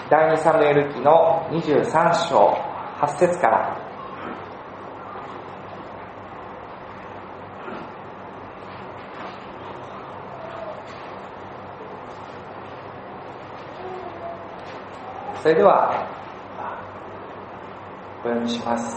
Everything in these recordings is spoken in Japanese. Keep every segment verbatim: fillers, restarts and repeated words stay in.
第二サムエル記のにじゅうさん章はち節から。それではお読みします。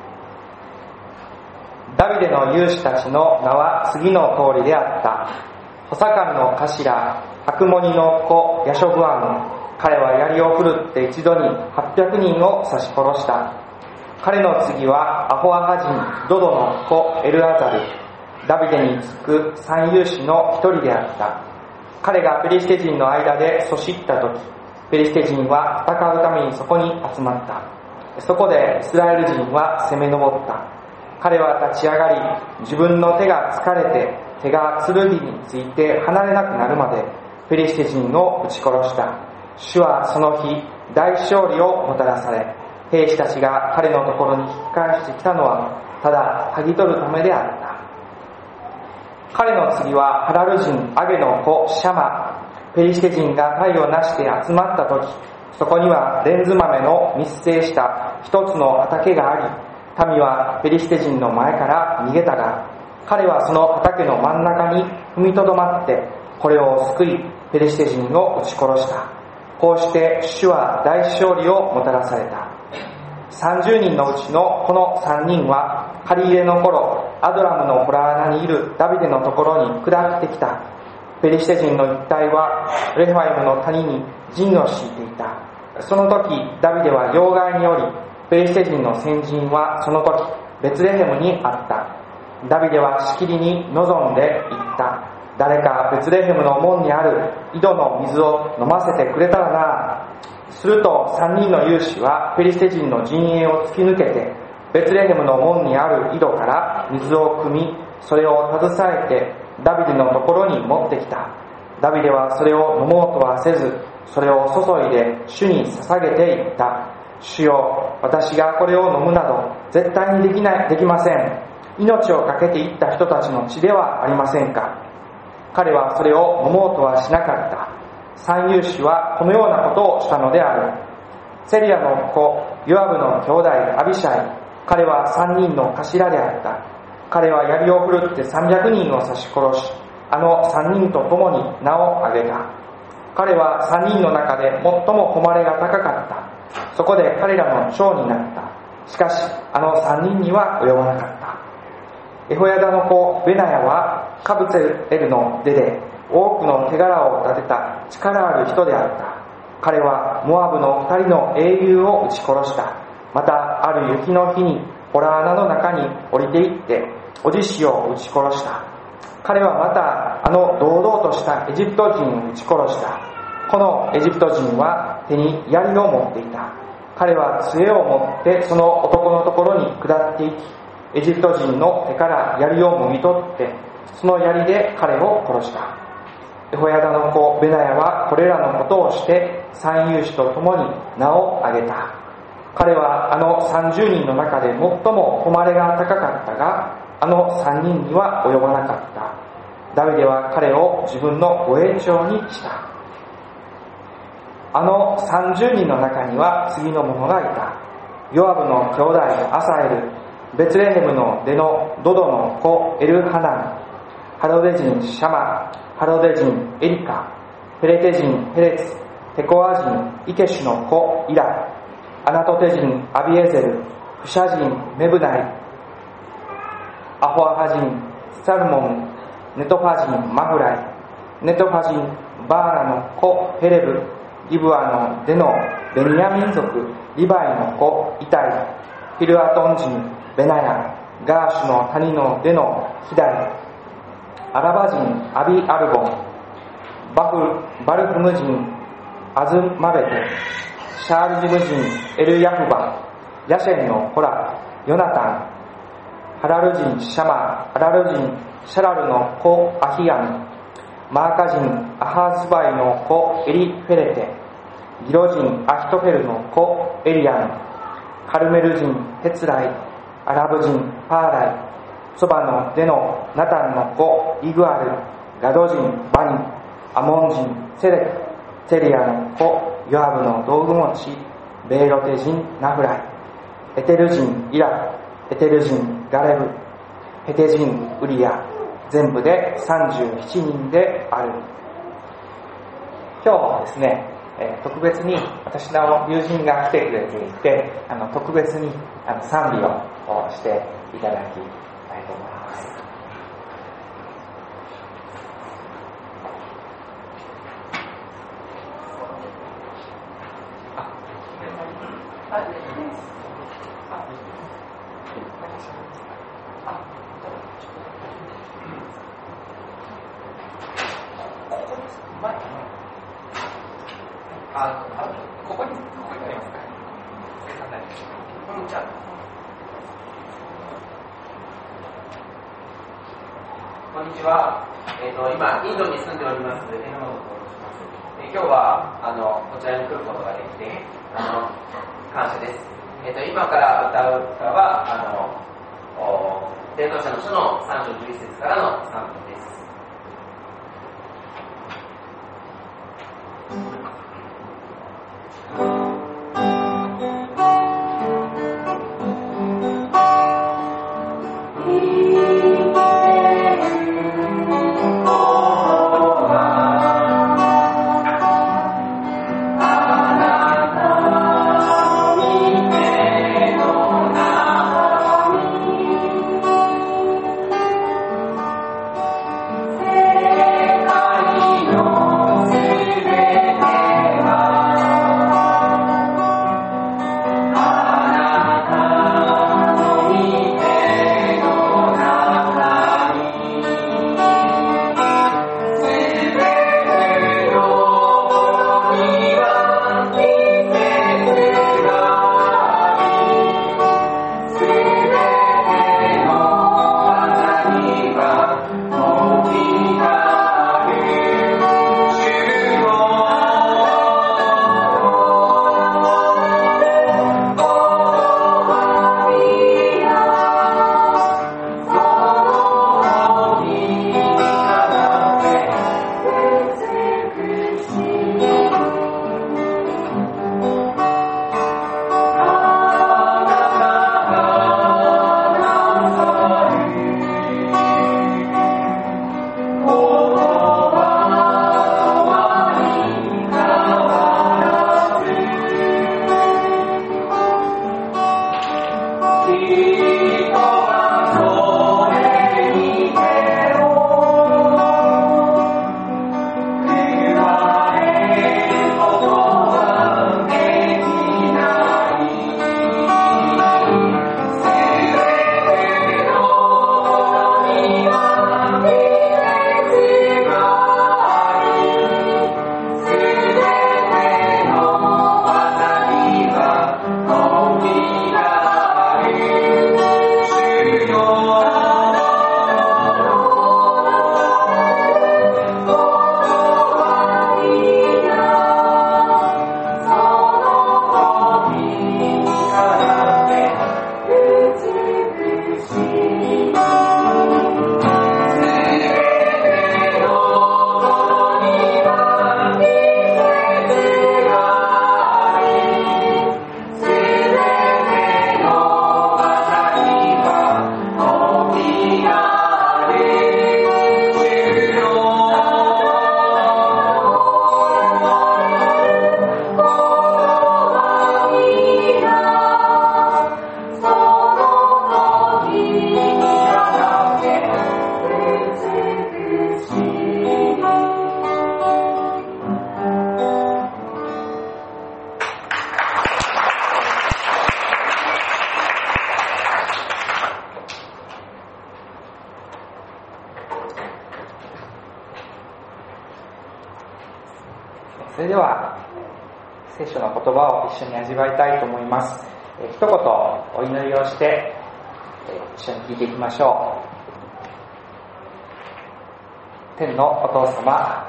ダビデの勇士たちの名は次の通りであった。補佐官の頭ハクモニの子ヤショブアム、彼は槍を振るって一度にはっぴゃくにんを刺し殺した。彼の次はアホアハ人ドドの子エルアザル、ダビデに次く三勇士の一人であった。彼がペリシテ人の間でそしった時、ペリシテ人は戦うためにそこに集まった。そこでイスラエル人は攻め上った。彼は立ち上がり、自分の手が疲れて手が剣について離れなくなるまでペリシテ人を撃ち殺した。主はその日大勝利をもたらされ、兵士たちが彼のところに引き返してきたのはただ剥ぎ取るためであった。彼の次はハラル人アゲの子シャマ。ペリシテ人が隊をなして集まった時、そこにはレンズ豆の密生した一つの畑があり、民はペリシテ人の前から逃げたが、彼はその畑の真ん中に踏みとどまってこれを救い、ペリシテ人を撃ち殺した。こうして主は大勝利をもたらされた。さんじゅうにんのうちのこのさんにんは借り入れの頃、アドラムの洞穴にいるダビデのところに下ってきた。ペリシテ人の一帯はレファイムの谷に陣を敷いていた。その時ダビデは要害により、ペリシテ人の先陣はその時ベツレヘムにあった。ダビデはしきりに望んで言った。誰かベツレヘムの門にある井戸の水を飲ませてくれたらな。すると三人の勇士はペリシテ人の陣営を突き抜けてベツレヘムの門にある井戸から水を汲み、それを携えてダビデのところに持ってきた。ダビデはそれを飲もうとはせず、それを注いで主に捧げていった。主よ、私がこれを飲むなど絶対にできない、できません。命を懸けていった人たちの血ではありませんか。彼はそれを飲もうとはしなかった。三勇士はこのようなことをしたのである。セリアの子ヨアブの兄弟アビシャイ、彼は三人の頭であった。彼は槍を振るってさんびゃくにんを刺し殺し、あの三人と共に名を挙げた。彼は三人の中で最も誉れが高かった。そこで彼らの長になった。しかしあの三人には及ばなかった。エホヤダの子ベナヤはカブツェルの出で多くの手柄を立てた力ある人であった。彼はモアブの二人の英雄を撃ち殺した。またある雪の日に洞穴の中に降りていっておじしを撃ち殺した。彼はまたあの堂々としたエジプト人を撃ち殺した。このエジプト人は手に槍を持っていた。彼は杖を持ってその男のところに下っていき、エジプト人の手から槍をもぎ取ってその槍で彼を殺した。エホヤダの子ベナヤはこれらのことをして三勇士と共に名を挙げた。彼はあのさんじゅうにんの中で最も誉れが高かったが、あのさんにんには及ばなかった。ダビデは彼を自分の護衛長にした。あのさんじゅうにんの中には次の者がいた。ヨアブの兄弟アサエル、ベツレヘムの出のドドの子エルハナン、ハロデ人シャマ、ハロデ人エリカ、ペレテ人ペレツ、テコア人イケシュの子イラ、アナトテ人アビエゼル、フシャ人メブナイ、アホアハ人サルモン、ネトファ人マフライ、ネトファ人バーラの子ヘレブ、ギブアの出のベニヤ民族リバイの子イタイ、ヒルアトン人ベナヤ、ガーシュの谷の出のヒダイ、アラバ人アビアルボン、バフバルフム人アズマベテ、シャールジム人エルヤフバ、ヤシェンのホラ、ヨナタン、ハラル人シャマ、ハラル人シャラルの子アヒアン、マーカ人アハズバイの子エリフェレテ、ギロ人アヒトフェルの子エリアン、カルメル人ヘツライ、アラブ人パーライ、そばの出のナタンの子イグアル、ガド人バニ、アモン人セレク、セリアの子ヨアブの道具持ち、ベイロテ人ナフライ、エテル人イラフ、エテル人ガレブ、ヘテ人ウリア、全部でさんじゅうななにんである。今日はですね、えー、特別に私の友人が来てくれていて、あの特別にあの賛美をしていただきたいと思います。 あ、ここに、ここにありますか。こんにちは。こんにちは。えっと、今、インドに住んでおります、榎本と申します。え今日は、あの、こちらに来ることができて、あの、感謝です。えっと、今から歌う歌は、あの、伝道者の書のさん章じゅういち節からの賛美です。 それでは聖書の言葉を一緒に味わいたいと思います。え一言お祈りをしてえ一緒に聞いていきましょう。天のお父様、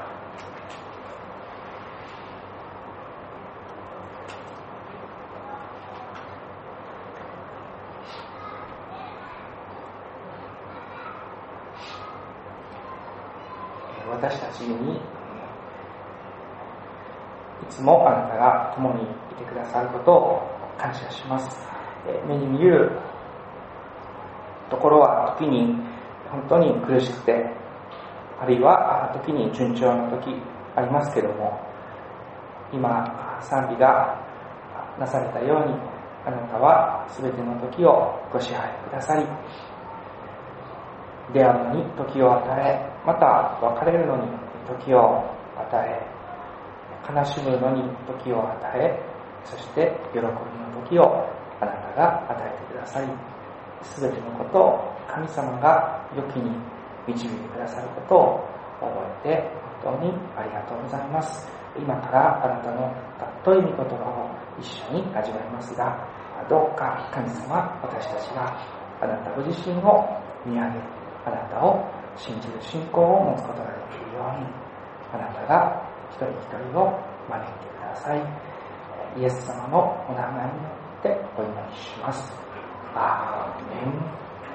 私たちにつもあなたが共にいてくださることを感謝します。目に見えるところは時に本当に苦しくて、あるいは時に順調な時ありますけれども、今賛美がなされたように、あなたはすべての時をご支配くださり、出会うのに時を与え、また別れるのに時を与え、悲しむのに時を与え、そして喜びの時をあなたが与えてくださり、すべてのことを神様が良きに導いてくださることを覚えて本当にありがとうございます。今からあなたのたっとい御言葉を一緒に味わいますが、どうか神様、私たちがあなたご自身を見上げ、あなたを信じる信仰を持つことができるように、あなたが一人一人を招いてください。イエス様のお名前によってお祈りします。アーメン。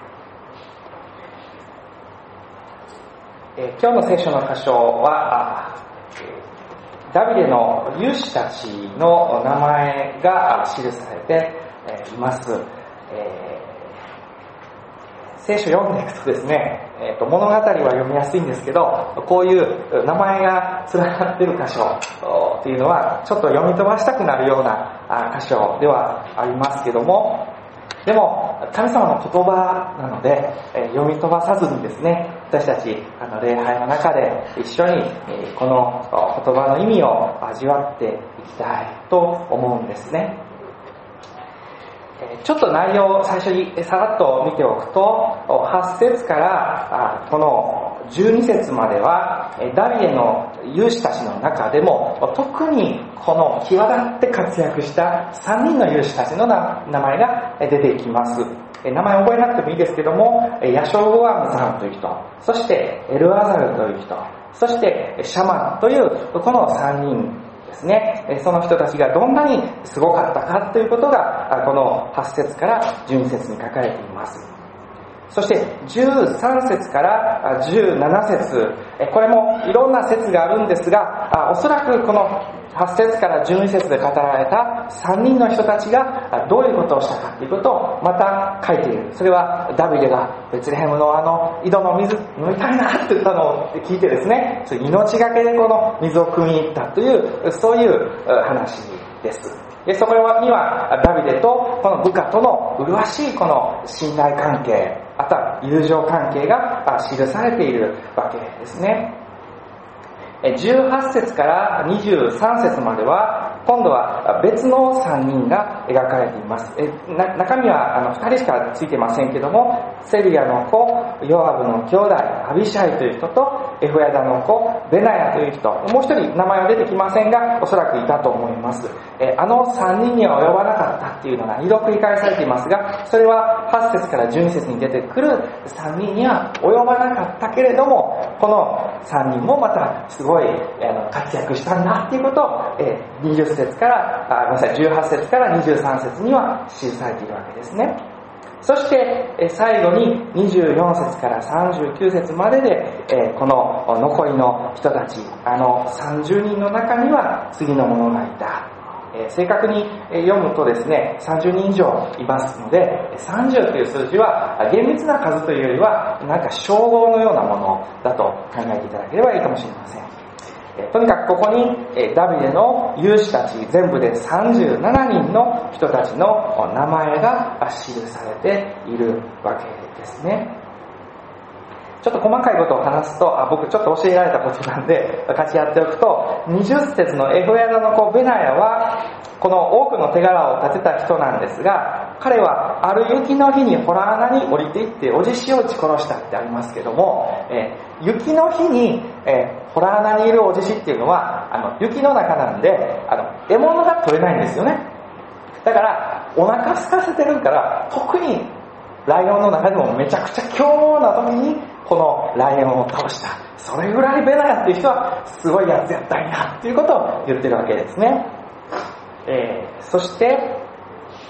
えー、今日の聖書の箇所は、ダビデの勇士たちの名前が記されています。えー、聖書読んでいくとですね、えーと、物語は読みやすいんですけど、こういう名前が連なっている箇所というのはちょっと読み飛ばしたくなるような箇所ではありますけども、でも神様の言葉なので、えー、読み飛ばさずにですね、私たちあの礼拝の中で一緒に、えー、この言葉の意味を味わっていきたいと思うんですね。えー、ちょっと内容を最初にさらっと見ておくと、はち節からあこのじゅうに節まではダビデの勇士たちの中でも特にこの際立って活躍したさんにんの勇士たちの名前が出てきます。名前覚えなくてもいいですけども、ヤショブアムさんという人、そしてエルアザルという人、そしてシャマンというこのさんにんですね。その人たちがどんなにすごかったかということがこのはち節からじゅうに節に書かれています。そしてじゅうさん節からじゅうなな節、これもいろんな説があるんですが、おそらくこのはち節からじゅうに節で語られたさんにんの人たちがどういうことをしたかということをまた書いている。それはダビデがベツレヘムのあの井戸の水飲みたいなって言ったのを聞いてですね、命がけでこの水を汲みに行ったというそういう話です。でそこにはダビデとこの部下との麗しいこの信頼関係、あとは友情関係が記されているわけですね。じゅうはち節からにじゅうさん節までは今度は別のさんにんが描かれています。えな中身はあのふたりしかついてませんけども、セリアの子ヨアブの兄弟アビシャイという人とエフヤダの子ベナヤという人、もう一人名前は出てきませんがおそらくいたと思います。えあのさんにんには及ばなかったっていうのがにど繰り返されていますが、それははち節からじゅうに節に出てくるさんにんには及ばなかったけれども、このさんにんもまたすごいあの活躍したんだっていうことを、えにじゅう節からあごめんなさいじゅうはち節からにじゅうさん節には記されているわけですね。そして最後ににじゅうよん節からさんじゅうきゅう節まででこの残りの人たち、あのさんじゅうにんの中には次の者がいた。正確に読むとですね、さんじゅうにん以上いますので、さんじゅうという数字は厳密な数というよりはなんか称号のようなものだと考えていただければいいかもしれません。とにかくここにダビデの勇士たち全部でさんじゅうななにんの人たちの名前が記されているわけですね。ちょっと細かいことを話すと、あ僕ちょっと教えられたことなんで分かち合っておくと、にじゅう節のエフヤダの子ベナヤはこの多くの手柄を立てた人なんですが、彼はある雪の日に洞穴に降りていっておじしを撃ち殺したってありますけども、えー、雪の日に、えー、洞穴にいるおじしっていうのはあの雪の中なんであの獲物が取れないんですよね。だからお腹空かせてるから、特にライオンの中でもめちゃくちゃ凶暴な時にこのライオンを倒した、それぐらいベナヤっていう人はすごいやつやったんやっていうことを言ってるわけですね。えー、そして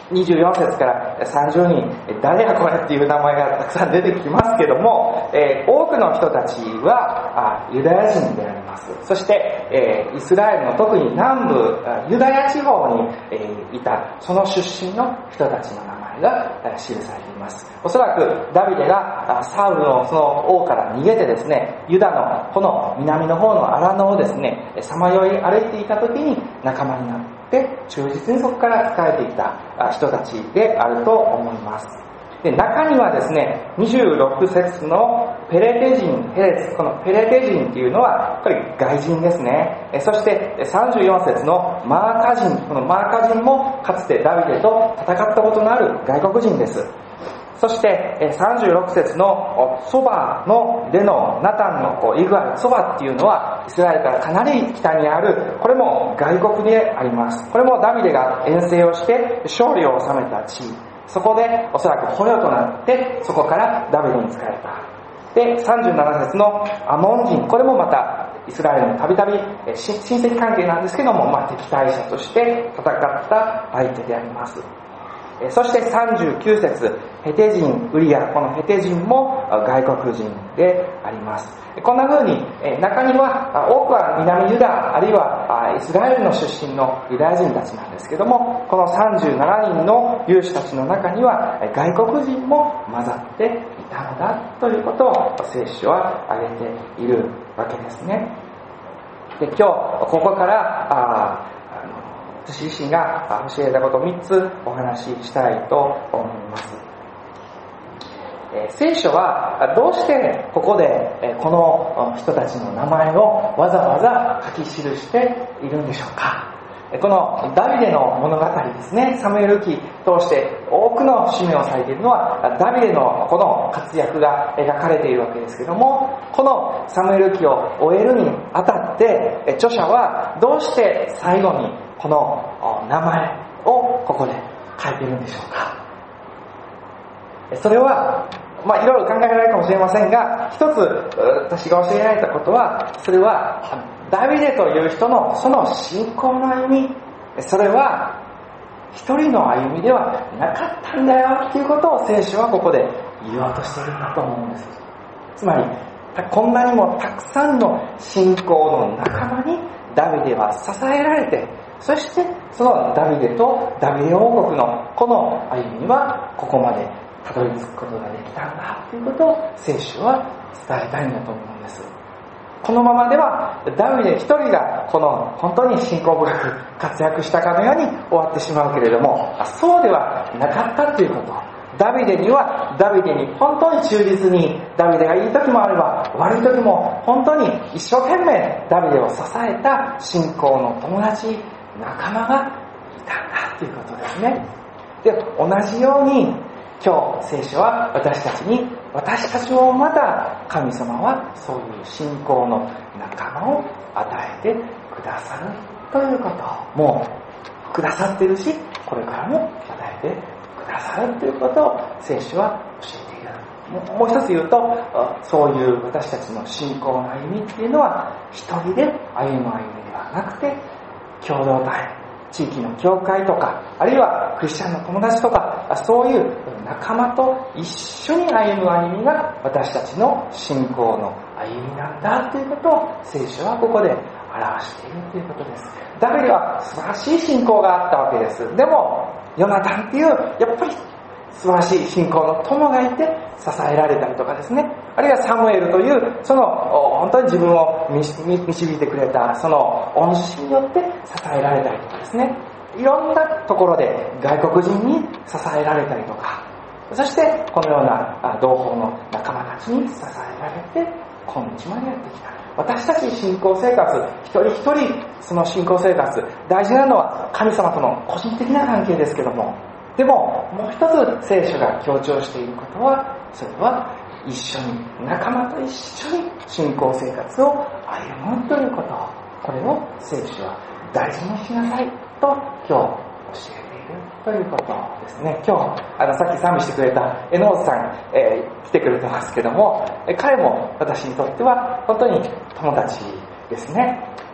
にじゅうよん節からさんじゅうにん、誰やこれっていう名前がたくさん出てきますけども、えー、多くの人たちはあユダヤ人であります。そして、えー、イスラエルの特に南部ユダヤ地方に、えー、いたその出身の人たちの名前が記されています。おそらくダビデがサウルのその王から逃げてですね、ユダのこの南の方の荒野をですねさまよい歩いていた時に仲間になって忠実にそこから仕えていた人たちであると思います。で、中にはですね、にじゅうろく節のペレテ人、ヘレツ、このペレテ人っていうのは、やっぱり外人ですね。そしてさんじゅうよん節のマーカ人、このマーカ人もかつてダビデと戦ったことのある外国人です。そしてさんじゅうろく節のソバのでのナタンのイグアル、ソバっていうのはイスラエルからかなり北にある、これも外国であります。これもダビデが遠征をして勝利を収めた地、そこでおそらく捕虜となってそこからダビデに仕えた。で、さんじゅうなな節のアモン人、これもまたイスラエルにたびたび親戚関係なんですけども、まあ、敵対者として戦った相手であります。そしてさんじゅうきゅう節、ヘテ人ウリア、このヘテ人も外国人であります。こんな風に中には多くは南ユダあるいはイスラエルの出身のユダヤ人たちなんですけども、このさんじゅうななにんの勇士たちの中には外国人も混ざっていたのだということを聖書は挙げているわけですね。で、今日ここからあ私自身が教えたことをみっつお話ししたいと思います。えー、聖書はどうしてここでこの人たちの名前をわざわざ書き記しているんでしょうか。このダビデの物語ですね、サムエル記通して多くの使命をされているのはダビデのこの活躍が描かれているわけですけども、このサムエル記を終えるにあたって著者はどうして最後にこの名前をここで書いているんでしょうか。それはまあいろいろ考えられるかもしれませんが、一つ私が教えられたことは、それはダビデという人のその信仰の歩み、それは一人の歩みではなかったんだよということを聖書はここで言おうとしているんだと思うんです。つまりこんなにもたくさんの信仰の仲間にダビデは支えられて、そしてそのダビデとダビデ王国のこの歩みはここまでたどり着くことができたんだということを聖書は伝えたいんだと思うんです。このままではダビデ一人がこの本当に信仰深く活躍したかのように終わってしまうけれども、そうではなかったということ。ダビデにはダビデに本当に忠実に、ダビデがいい時もあれば悪い時も本当に一生懸命ダビデを支えた信仰の友達、仲間がいたんだということですね。で、同じように今日聖書は私たちに、私たちもまた神様はそういう信仰の仲間を与えてくださるということをもうくださっているし、これからも与えてくださるということを聖書は教えている。もう一つ言うと、そういう私たちの信仰の歩みっていうのは一人で歩む歩みではなくて、共同体、地域の教会とか、あるいはクリスチャンの友達とか、そういう仲間と一緒に歩む歩みが私たちの信仰の歩みなんだということを聖書はここで表しているということです。ダビデは素晴らしい信仰があったわけです。でもヨナタンっていうやっぱり素晴らしい信仰の友がいて支えられたりとかですね、あるいはサムエルというその本当に自分を導いてくれたその恩師によって支えられたりとかですね、いろんなところで外国人に支えられたりとか、そしてこのような同胞の仲間たちに支えられて今日までやってきた。私たち信仰生活一人一人、その信仰生活大事なのは神様との個人的な関係ですけども、でももう一つ聖書が強調していることは、それは一緒に仲間と一緒に信仰生活を歩むということ、これを聖書は大事にしなさいと今日教えているということですね。今日あのさっき賛美してくれた榎本さん、えー、来てくれてますけども、彼も私にとっては本当に友達ですね。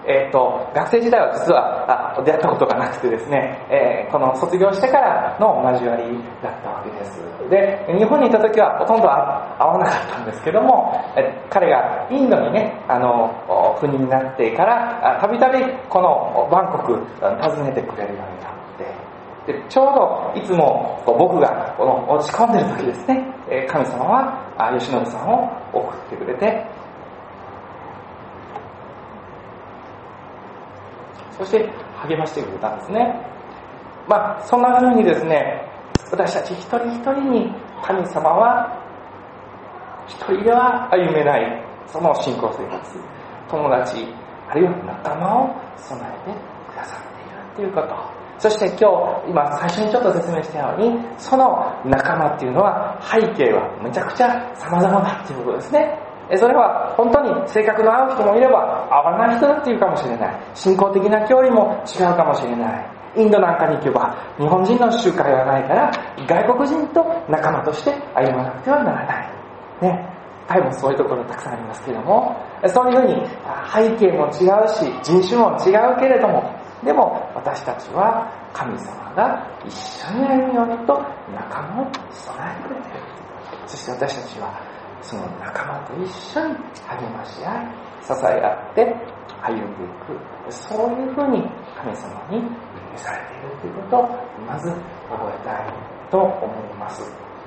えー、と学生時代は実はあ出会ったことがなくてですね、えー、この卒業してからの交わりだったわけです。で、日本にいた時はほとんど会わなかったんですけども、え彼がインドにねあの赴任になってからたびたびこのバンコク訪ねてくれるようになって、でちょうどいつも僕がこの落ち込んでる時ですね、神様は吉信さんを送ってくれて、そして励ましてくれたんですね。まあそんな風にですね、私たち一人一人に神様は一人では歩めないその信仰生活、友達あるいは仲間を備えてくださっているということ、そして今日今最初にちょっと説明したように、その仲間っていうのは背景はめちゃくちゃ様々だっていうことですね。それは本当に性格の合う人もいれば合わない人だっていうかもしれない、信仰的な距離も違うかもしれない。インドなんかに行けば日本人の集会はないから外国人と仲間として歩まなくてはならないね。タイもそういうところたくさんありますけれども、そういうふうに背景も違うし人種も違うけれども、でも私たちは神様が一緒に歩み寄ると仲間を備えてくれている。そして私たちはその仲間と一緒に励まし合い支え合って歩んでいく、そういうふうに神様に許されているということをまず覚えたいと思います。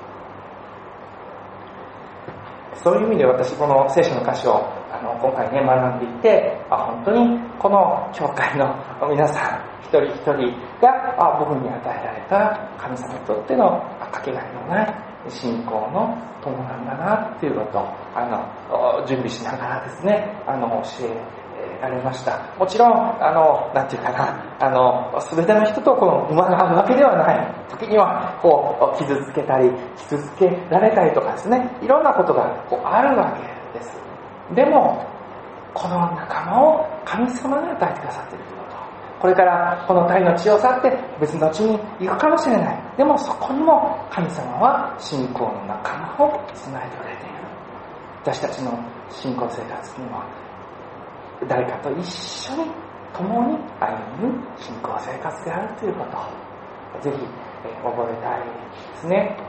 そういう意味で私この聖書の箇所をあの今回ね学んでいて、あ本当にこの教会の皆さん一人一人があ僕に与えられた神様にとってのかけがえのない信仰の友なんだなっていうことをあの準備しながらですねあの教えられました。もちろんあのなんていうかなあの全ての人とこの馬が合うわけではない。時にはこう傷つけたり傷つけられたりとかですね、いろんなことがこうあるわけです。でもこの仲間を神様が与えてくださっているということ、これからこの体の血を去って別の地に行くかもしれない。でもそこにも神様は信仰の仲間を備えてくれている。私たちの信仰生活には誰かと一緒に共に歩む信仰生活であるということをぜひ覚えたいですね。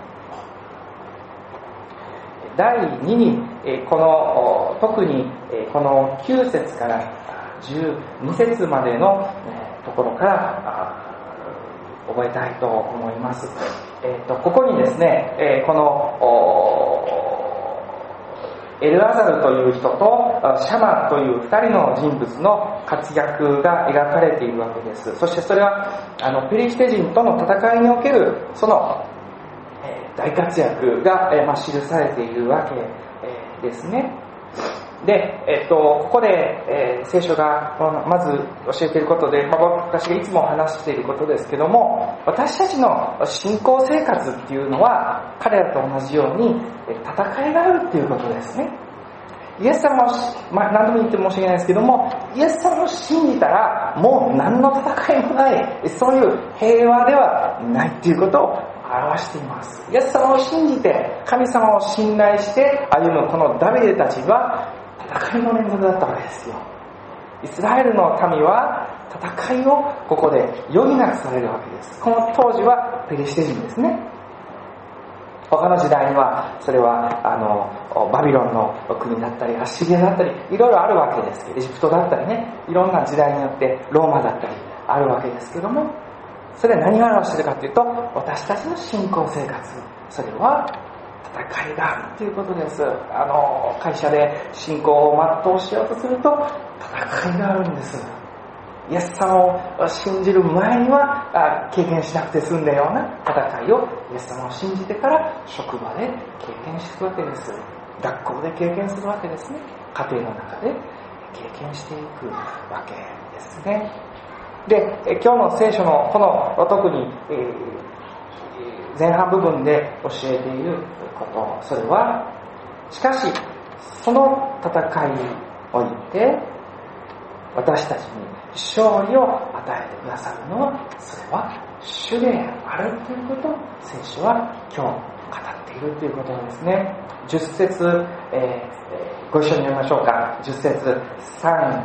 だいににこの特にこのきゅう節からじゅうに節までのところから覚えたいと思います。えー、とここにですねこのエルアザルという人とシャマというふたりの人物の活躍が描かれているわけです。そしてそれはあのペリシテ人との戦いにおけるその大活躍が、えーまあ、記されているわけ、えー、ですね。で、えー、とここで、えー、聖書がまず教えていることで、まあ、私がいつも話していることですけども、私たちの信仰生活っていうのは彼らと同じように戦いがあるっていうことですね。イエス様を、まあ、何度も言って申し訳ないですけども、イエス様を信じたらもう何の戦いもない、そういう平和ではないっていうことを表しています。イエス様を信じて神様を信頼して歩むこのダビデたちは戦いの連続だったわけですよ。イスラエルの民は戦いをここで余儀なくされるわけです。この当時はペリシテ人ですね。他の時代にはそれはあのバビロンの国だったりアッシリアだったりいろいろあるわけですけど、エジプトだったりね、いろんな時代によってローマだったりあるわけですけども、それは何を表しているかというと、私たちの信仰生活、それは戦いがあるということです。あの会社で信仰を全うしようとすると戦いがあるんです。イエス様を信じる前には経験しなくて済んだような戦いをイエス様を信じてから職場で経験していくわけです。学校で経験するわけですね。家庭の中で経験していくわけですね。で、今日の聖書のこの特に前半部分で教えていること、それはしかしその戦いにおいて私たちに勝利を与えてくださるのはそれは主であるということを聖書は今日語っているということですね。じゅっ節、えー、ご一緒に読みましょうか。じゅっ節さん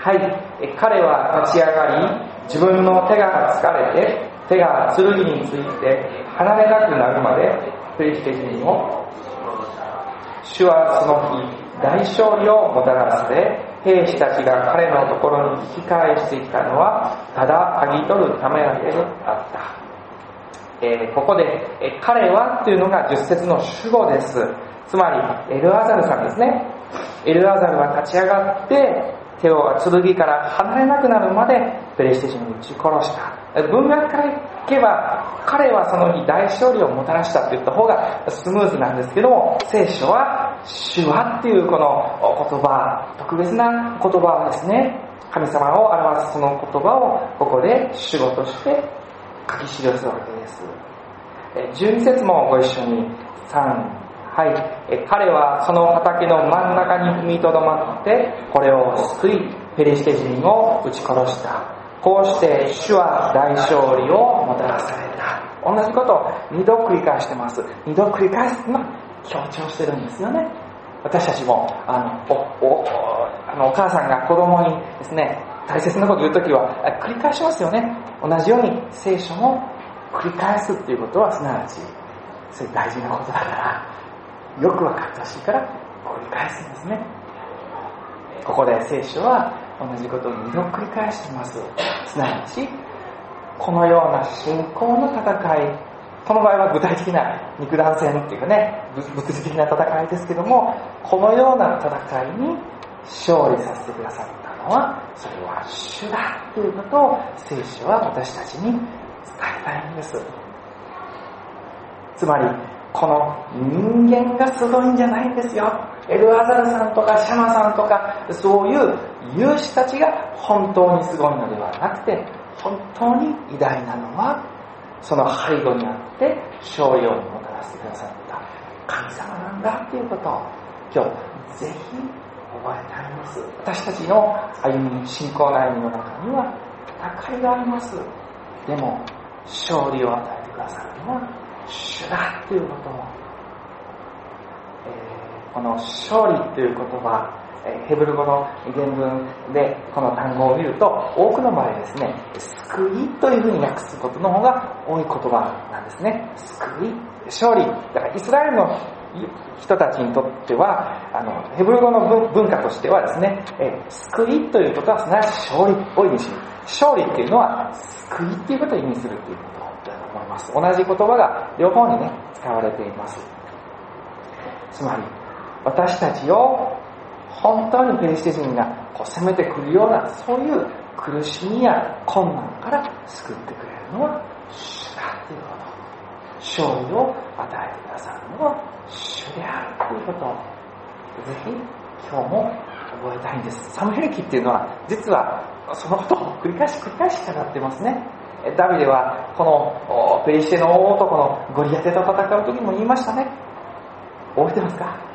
はい、彼は立ち上がり、自分の手が疲れて、手が剣について離れなくなるまでペリシテ人を主はその日大勝利をもたらされ、兵士たちが彼のところに引き返してきたのはただ剥ぎ取るためだけであった。えー、ここで、えー、彼はというのがじゅっ節の主語です。つまりエルアザルさんですね。エルアザルは立ち上がって手を剣から離れなくなるまでペリシテ人を撃ち殺した。文脈からいけば彼はその日大勝利をもたらしたと言った方がスムーズなんですけども、聖書は主はっていうこの言葉、特別な言葉ですね。神様を表すその言葉をここで主語として書き記すわけです。じゅうに節もご一緒に。さん、はい、彼はその畑の真ん中に踏みとどまってこれを救いペリシテ人を撃ち殺した。こうして主は大勝利をもたらされた。同じことを二度繰り返してます。二度繰り返すのは強調してるんですよね。私たちもあの お, お, あのお母さんが子供にですね大切なことを言うときは繰り返しますよね。同じように聖書も繰り返すっていうことはすなわちそれ大事なことだからよく分かってほしいから繰り返すんですね。ここで聖書は同じことを二度繰り返しています。すなわちこのような信仰の戦い、この場合は具体的な肉弾戦っていうかね物理的な戦いですけども、このような戦いに勝利させてくださったのはそれは主だということを聖書は私たちに伝えたいんです。つまりこの人間がすごいんじゃないんですよ。エルアザルさんとかシャマさんとかそういう勇士たちが本当にすごいのではなくて、本当に偉大なのはその背後にあって勝利をもたらしてくださった神様なんだということを今日ぜひ覚えてあります。私たちの歩み、信仰の歩みの中には戦いがあります。でも勝利を与えてくださるのは主だということを、えー、この勝利という言葉、えー、ヘブル語の原文でこの単語を見ると多くの場合ですね、救いというふうに訳すことの方が多い言葉なんですね。救い、勝利。だからイスラエルの人たちにとってはあのヘブル語の 文, 文化としてはですね、えー、救いということはすなわち勝利を意味する。勝利っていうのは救いっていうことを意味するということだと思います。同じ言葉が両方にね使われています。つまり私たちを本当にペリシテ人がこう攻めてくるようなそういう苦しみや困難から救ってくれるのは主だということ、勝利を与えてくださるのは主であるということをぜひ今日も覚えたいんです。サムエル記っていうのは実はそのことを繰り返し繰り返し語ってますね。ダビデはこのペリシテの大男のゴリアテと戦う時にも言いましたね。覚えてますか？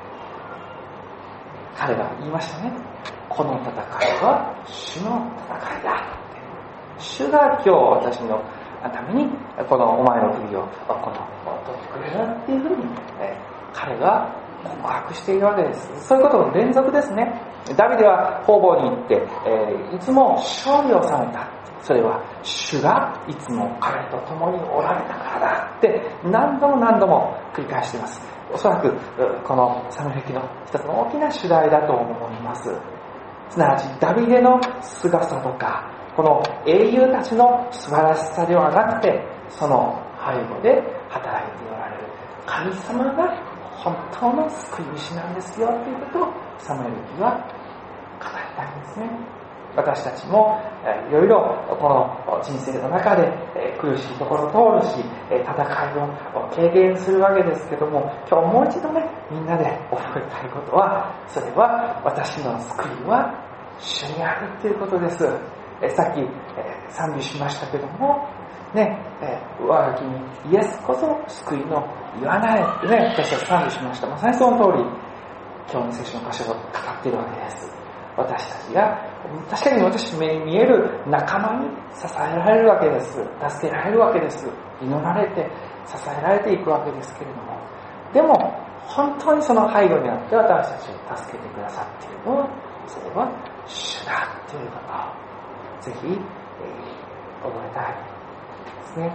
彼は言いましたね。この戦いは主の戦いだ。主が今日私のためにこのお前の首をこの取ってくれるっていうふうに、え彼が告白しているわけです。そういうことの連続ですね。ダビデは方々に行って、えー、いつも勝利を収めた。それは主がいつも彼と共におられたからだって何度も何度も繰り返しています。おそらくこのサムエル記の一つの大きな主題だと思います。すなわちダビデの凄さとかこの英雄たちの素晴らしさではなくて、その背後で働いておられる神様が本当の救い主なんですよということをサムエル記は語りたいんですね。私たちもいろいろこの人生の中で苦しいところを通るし、戦いを経験するわけですけども、今日もう一度ねみんなで覚えたいことは、それは私の救いは主にあるということです。さっき賛美しましたけどもね、我が君イエスこそ救いの言わないってね、私は賛美しました。まさにその通り今日の聖書の箇所を語っているわけです。私たちが確かに私目に見える仲間に支えられるわけです。助けられるわけです。祈られて支えられていくわけですけれども、でも本当にその背後にあって私たちを助けてくださっているのはそれは主だということをぜひ、えー、覚えたいですね。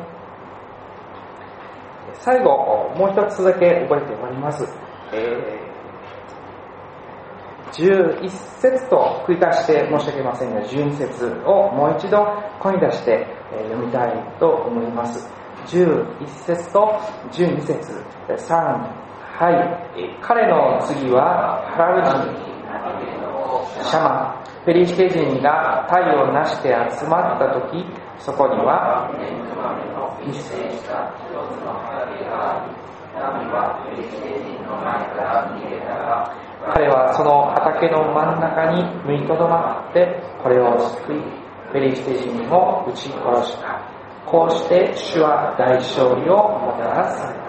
最後もう一つだけ覚えております。えー、じゅういっ節と繰り返して申し訳ませんが、じゅうに節をもう一度声に出して読みたいと思います。じゅういっ節とじゅうに節、さん、はい、彼の次はハラル人、シャマ、ペリシテ人が隊をなして集まったとき、そこには密生した一つの畑があり、民はペリシテ人の前から逃げたが、彼はその畑の真ん中に踏みとどまって、これを救い、ペリシテ人を撃ち殺した。こうして主は大勝利をもたらされた。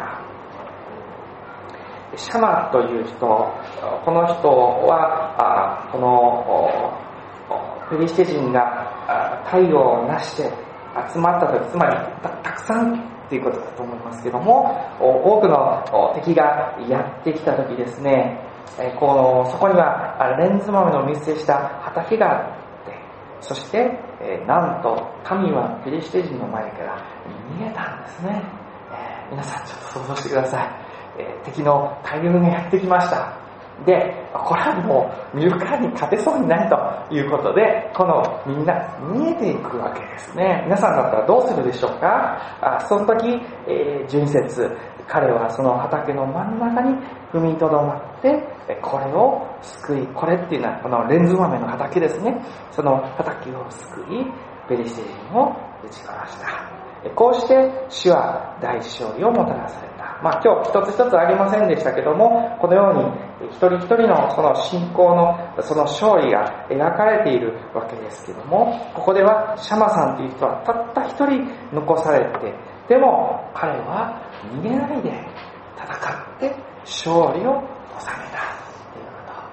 シャマという人、この人はこのペリシテ人が隊をなして集まったとき、つまり た, たくさんということだと思いますけども、多くの敵がやってきたときですね、このそこにはレンズ豆の密生した畑があって、そしてなんと神はペリシテ人の前から逃げたんですね。皆さんちょっと想像してください。敵の大軍がやってきました。で、これはもう見るからに勝てそうにないということで、このみんな逃げていくわけですね。皆さんだったらどうするでしょうか。あその時、えー、じゅうに節、彼はその畑の真ん中に踏みとどまってこれを救い、これっていうのはこのレンズ豆の畑ですね。その畑を救い、ペリシテ人を打ち殺した。こうして主は大勝利をもたらされた。まあ今日一つ一つありませんでしたけども、このように一人一人のその信仰のその勝利が描かれているわけですけども、ここではシャマさんという人はたった一人残されて、でも彼は逃げないで戦って勝利を収めたということ。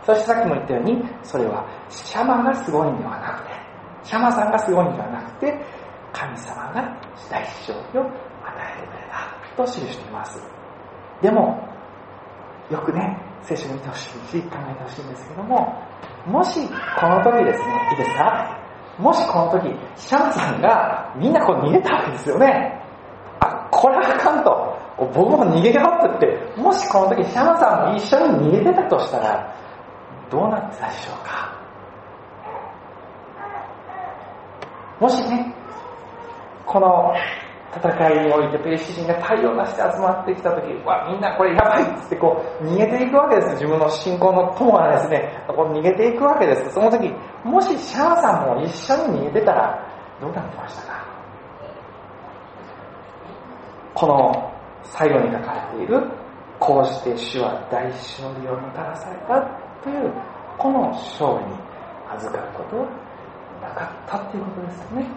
そしてさっきも言ったように、それはシャマがすごいんではなくて、シャマさんがすごいんではなくて、神様が大勝利を与えてくれたと記しています。でもよくね、聖書を見てほしいし考えてほしいんですけども、もしこの時ですね、いいですか、もしこの時シャマさんがみんなこう逃げたわけですよね。あ、これはあかんと、僕も逃げようって言って、もしこの時シャマさんも一緒に逃げてたとしたらどうなってたでしょうか。もしね、この戦いにおいてペリシテ人が隊をなして集まってきたとき、わ、みんなこれやばいっつってこう逃げていくわけです。自分の信仰の友がですね、こう逃げていくわけです。その時、もしシャマさんも一緒に逃げてたらどうなってましたか。この最後に書かれている、こうして主は大勝利をもたらされたというこの勝利に預かることはなかったということですよね。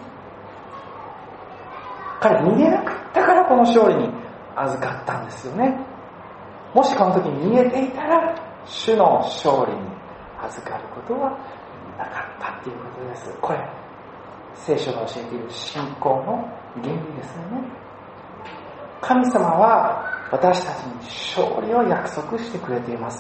彼逃げなかったからこの勝利に預かったんですよね。もしこの時に逃げていたら主の勝利に預かることはなかったということです。これ聖書が教えている信仰の原理ですよね。神様は私たちに勝利を約束してくれています。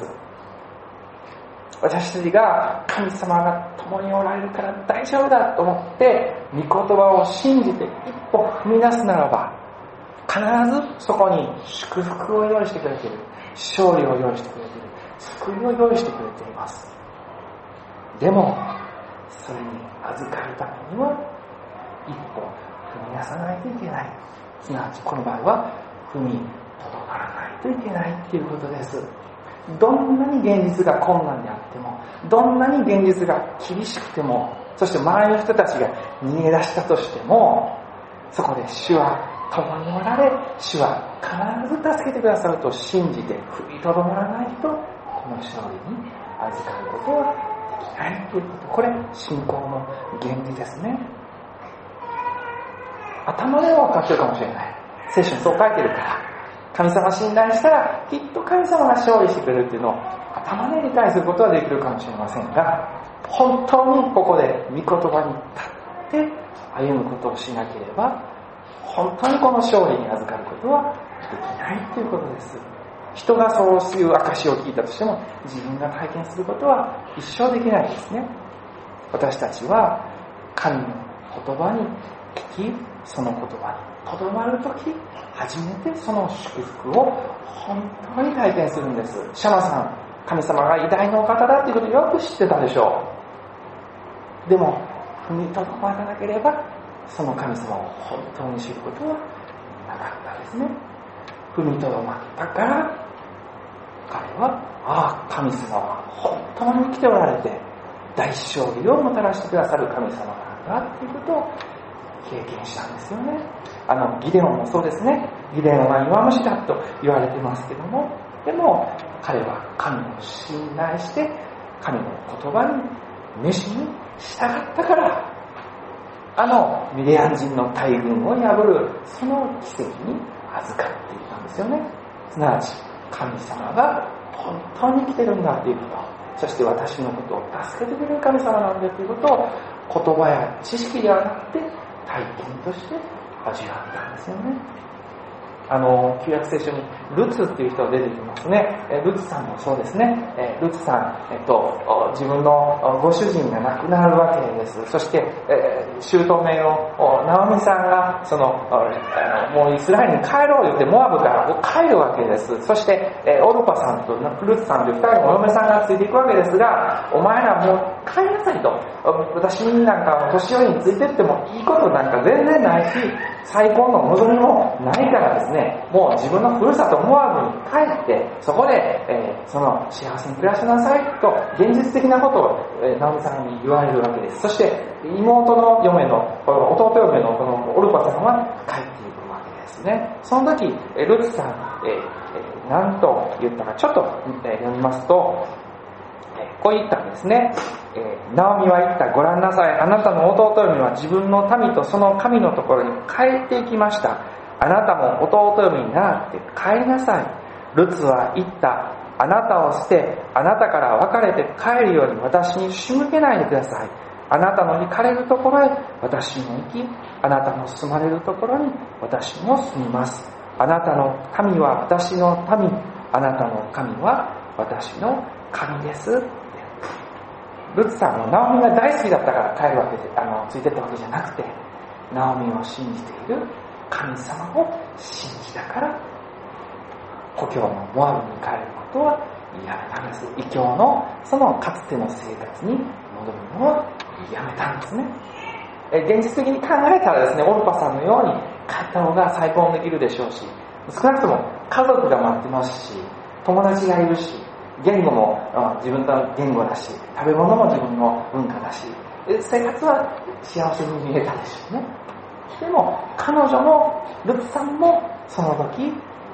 私たちが神様が共におられるから大丈夫だと思って御言葉を信じて一歩踏み出すならば、必ずそこに祝福を用意してくれている、勝利を用意してくれている、救いを用意してくれています。でもそれに預かるためには一歩踏み出さないといけない。すなわちこの場合は踏みとどまらないといけないということです。どんなに現実が困難であっても、どんなに現実が厳しくても、そして周りの人たちが逃げ出したとしても、そこで主は共におられ、主は必ず助けてくださると信じて踏みとどまらないと、この勝利に預かることはできないということ。これ信仰の原理ですね。頭では分かってるかもしれない。聖書にそう書いてるから、神様信頼したらきっと神様が勝利してくれるっていうのを頭で理解することはできるかもしれませんが、本当にここで御言葉に立って歩むことをしなければ、本当にこの勝利に預かることはできないということです。 人がそういう証を聞いたとしても自分が体験することは一生できないですね。私たちは神の言葉に聞き、その言葉にとどまるとき初めてその祝福を本当に体験するんです。シャマさん、神様が偉大なお方だということをよく知ってたでしょう。でも踏みとどまらなければその神様を本当に知ることはなかったですね。踏みとどまったから彼は、ああ、神様は本当に生きておられて大勝利をもたらしてくださる神様なんだということを経験したんですよね。あのギデオンもそうですね。ギデオンは弱虫だと言われてますけども、でも彼は神を信頼して神の言葉に熱心に従ったからあのミディアン人の大軍を破るその奇跡に預かっていたんですよね。すなわち神様が本当に来てるんだということ、そして私のことを助けてくれる神様なんだということを言葉や知識ではなくて体験として味わったんですよね。あの旧約聖書にルツっていう人が出てきますね。ルツさんもそうですね。ルツさん、えっと、自分のご主人が亡くなるわけです。そして、えー、姑のナオミさんがそのもうイスラエルに帰ろう言ってモアブから帰るわけです。そして、えー、オルパさんとルツさんという二人のお嫁さんがついていくわけですが、お前らもう帰りなさいと、私なんか年寄りについてってもいいことなんか全然ないし、再婚の望みもないからですね、もう自分のふるさとモアブに帰ってそこで、えー、その幸せに暮らしなさいと現実的なことを、えー、ナオミさんに言われるわけです。そして妹の嫁の弟嫁のこのオルパさんは帰っていくわけですね。その時ルツさん、えーえー、何と言ったかちょっと、えー、読みますと、こう言ったんですね。えー、ナオミは言った。ご覧なさい。あなたの弟嫁は自分の民とその神のところに帰っていきました。あなたも弟嫁に倣って帰りなさい。ルツは言った。あなたを捨て、あなたから別れて帰るように私に仕向けないでください。あなたの行かれるところへ私も行き、あなたの住まれるところに私も住みます。あなたの民は私の民、あなたの神は私の神です。ルツさんはナオミが大好きだったから帰るわけで、あのついてったわけじゃなくて、ナオミを信じている神様を信じたから故郷のモアブに帰ることはやめたんです。異教のそのかつての生活に戻るのはやめたんですね。え現実的に考えたらですね、オルパさんのように帰った方が再婚できるでしょうし、少なくとも家族が待ってますし、友達がいるし、言語も自分の言語だし、食べ物も自分の文化だし、生活は幸せに見えたでしょうね。でも彼女もルツさんもその時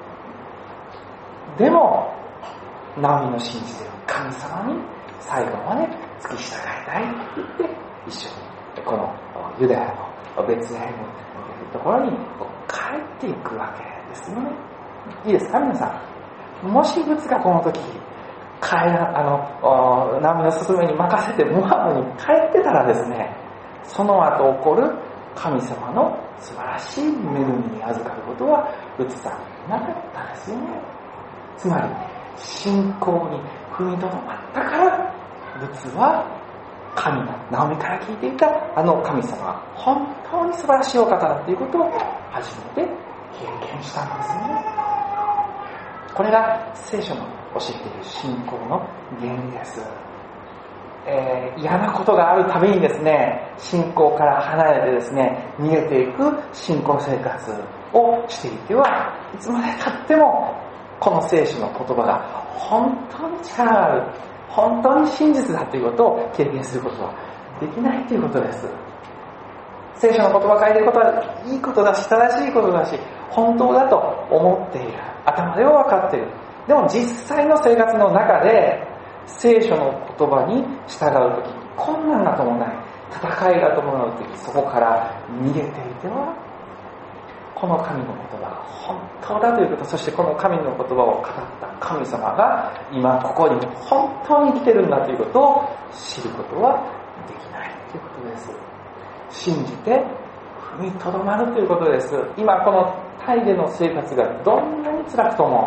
でもナオミの信じている神様に最後まで付き従いたいって言って一緒にこのユダヤのベツレヘムというところに帰っていくわけですよね。いいですか皆さん。もしルツがこの時帰らあのナオミの勧めに任せてモアブに帰ってたらですね、その後起こる神様の素晴らしい恵みに預かることはルツさんなかったですよね。つまり信仰に踏みとどまったからルツは神がナオミから聞いていたあの神様は本当に素晴らしいお方だということを初めて経験したんですよね。これが聖書の教えている信仰の原理です。えー、嫌なことがあるたびにですね、信仰から離れてですね、逃げていく信仰生活をしていてはいつまで経ってもこの聖書の言葉が本当に力がある、本当に真実だということを経験することはできないということです。聖書の言葉を書いていることはいいことだし、正しいことだし、本当だと思っている、頭では分かっている。でも実際の生活の中で聖書の言葉に従うとき、困難が伴い、戦いが伴うとき、そこから逃げていては、この神の言葉が本当だということ、そしてこの神の言葉を語った神様が今ここに本当に来てるんだということを知ることはできないということです。信じて踏みとどまるということです。今このタイでの生活がどんなに辛くとも、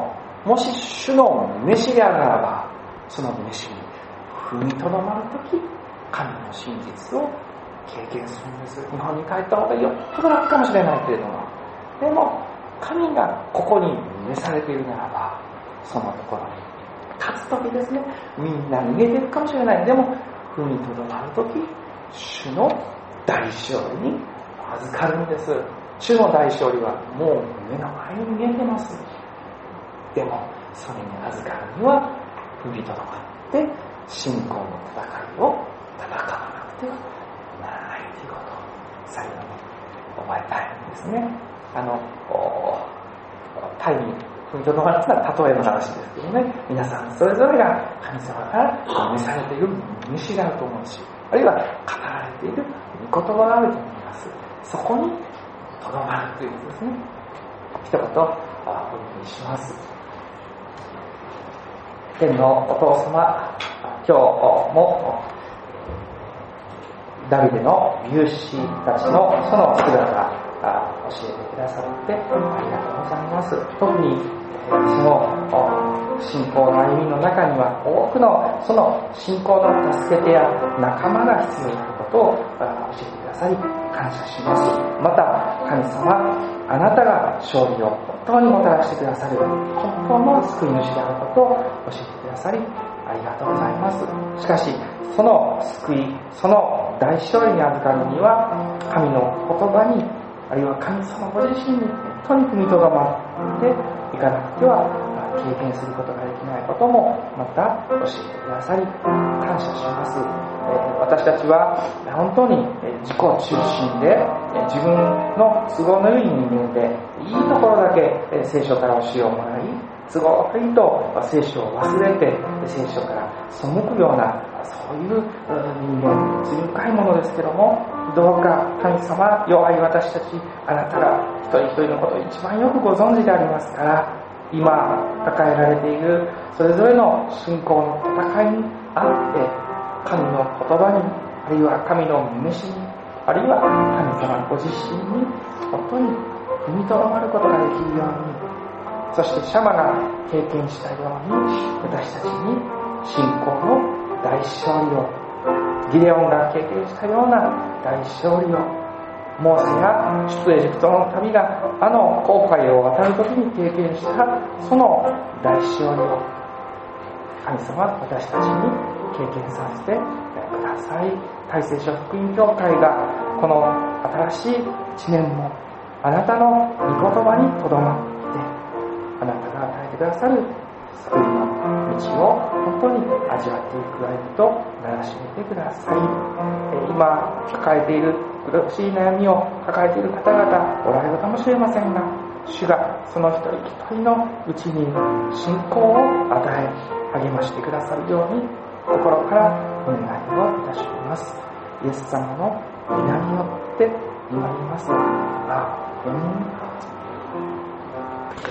もし主の飯であるならば、その飯に踏みとどまるとき、神の真実を経験するんです。日本に帰った方がよっぽど楽かもしれないけれども、でも神がここに召されているならば、そのところに立つときですね、みんな逃げているかもしれない。でも踏みとどまるとき、主の大勝利に預かるんです。主の大勝利はもう目の前に見えてます。でもそれに預かるには踏みとどまって信仰の戦いを戦わなくてはならないということを最後に覚えたいんですね。あのタイに踏みとどまるというのは例えの話ですけどね、皆さんそれぞれが神様から召されている主があると思うし、あるいは語られている御言葉があると思います。そこにとどまるということですね。一言お願いします。天のお父様、今日もダビデの勇士たちのその姿教えてくださってありがとうございます。特にその信仰の歩みの中には多くのその信仰の助け手や仲間が必要であることを教えてくださり感謝します。また神様、あなたが勝利を本当にもたらしてくださる本当の救い主であることを教えてくださりありがとうございます。しかしその救い、その大勝利に預かるには神の言葉に、あるいは神様ご自身に本当に踏みとどまっていかなくては経験することができないこともまた教えてくださり感謝します。私たちは本当に自己中心で自分の都合のいい人間でいいところだけ聖書から教えをもらい、都合がいいと聖書を忘れて聖書から背くようなそういう人間、罪深いものですけども、どうか神様、弱い私たち、あなたが一人一人のことを一番よくご存知でありますから、今抱えられているそれぞれの信仰の戦いにあって神の言葉に、あるいは神の飯に、あるいは神様ご自身に本当に踏みとどまることができるように、そしてシャマが経験したように私たちに信仰の大勝利を、ギデオンが経験したような大勝利を、モーセや出エジプトの旅があの航海を渡るときに経験したその大勝利を神様、私たちに経験させてください。大聖書福音教会がこの新しい一年もあなたの御言葉にとどまって、あなたが与えてくださる救いの道を本当に味わっていく歩みとならしめてください。今抱えている苦しい悩みを抱えている方々おられるかもしれませんが、主がその一人一人のうちに信仰を与え励ましてくださるように心からお願いをいたします。イエス様の皆によって祈ります。アーメン。